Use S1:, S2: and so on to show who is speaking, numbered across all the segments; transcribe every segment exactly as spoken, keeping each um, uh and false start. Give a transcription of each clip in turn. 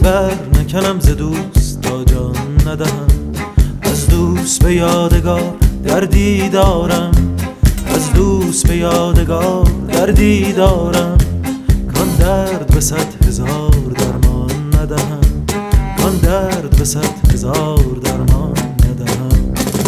S1: دلبر نکنم ز دوست تا جان ندهم. از دوست به یادگار دردی دارم، از دوست به یادگار دردی دارم. کان درد به صد هزار درمان ندهم، کان درد به صد هزار درمان ندهم.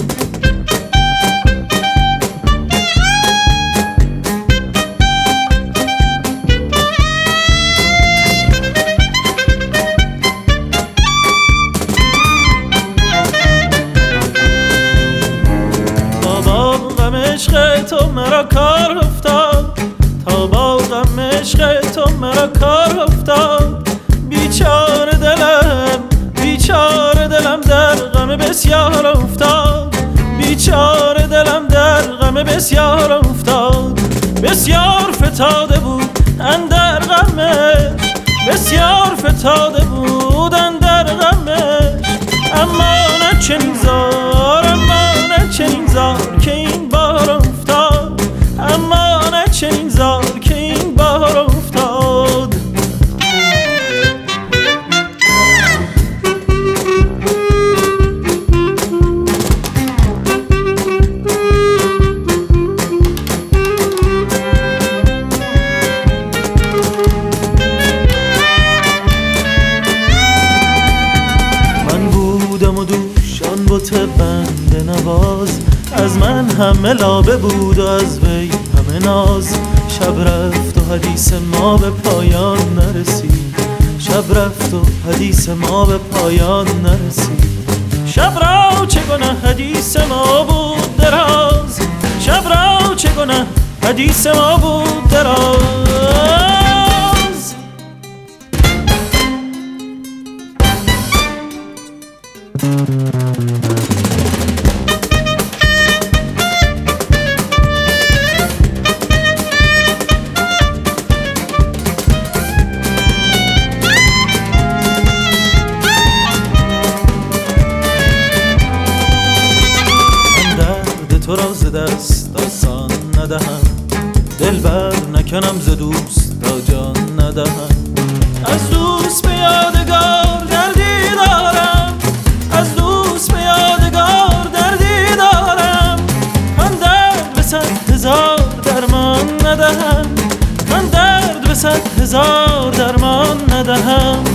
S1: عشق تو مرا کار افتاد، تا با غم عشق تو مرا کار افتاد. بیچاره دلم، بیچاره دلم در غم بسیار افتاد، بیچاره دلم در غم بسیار افتاد. بسیار فتاده بود اندر غمش، بسیار فتاده بود اندر غمش. اما نه چنین زار، اما نه چنین زار که این بار افتاد، اما نه چنین زار که این بار افتاد. من بودم و دوش آن بت بنده نواز، از من همه لابه بود و از وی همه ناز. شب رفت و حدیث ما به پایان نرسید، شب رفت و حدیث ما به پایان نرسید. شب را چه گناه حدیث ما بود دراز، شب را چه گناه حدیث ما بود دراز. تو را ز دست آسان ندهم، دلبر نکنم ز دوست تا جان ندهم. از دوست به یادگار دردی دارم، از دوست به یادگار دردی دارم. من درد به صد هزار درمان ندهم، من درد به صد هزار درمان ندهم.